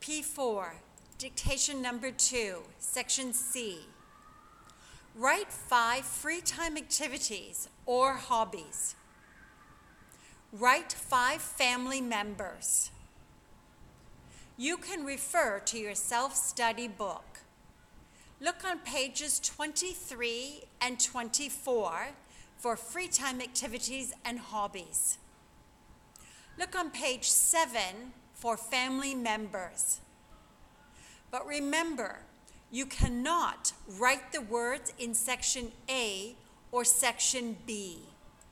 P4, dictation number 2, section C. Write 5 free time activities or hobbies. Write 5 family members. You can refer to your self-study book. Look on pages 23 and 24 for free time activities and hobbies. Look on page 7 for family members. But remember, you cannot write the words in section A or section B.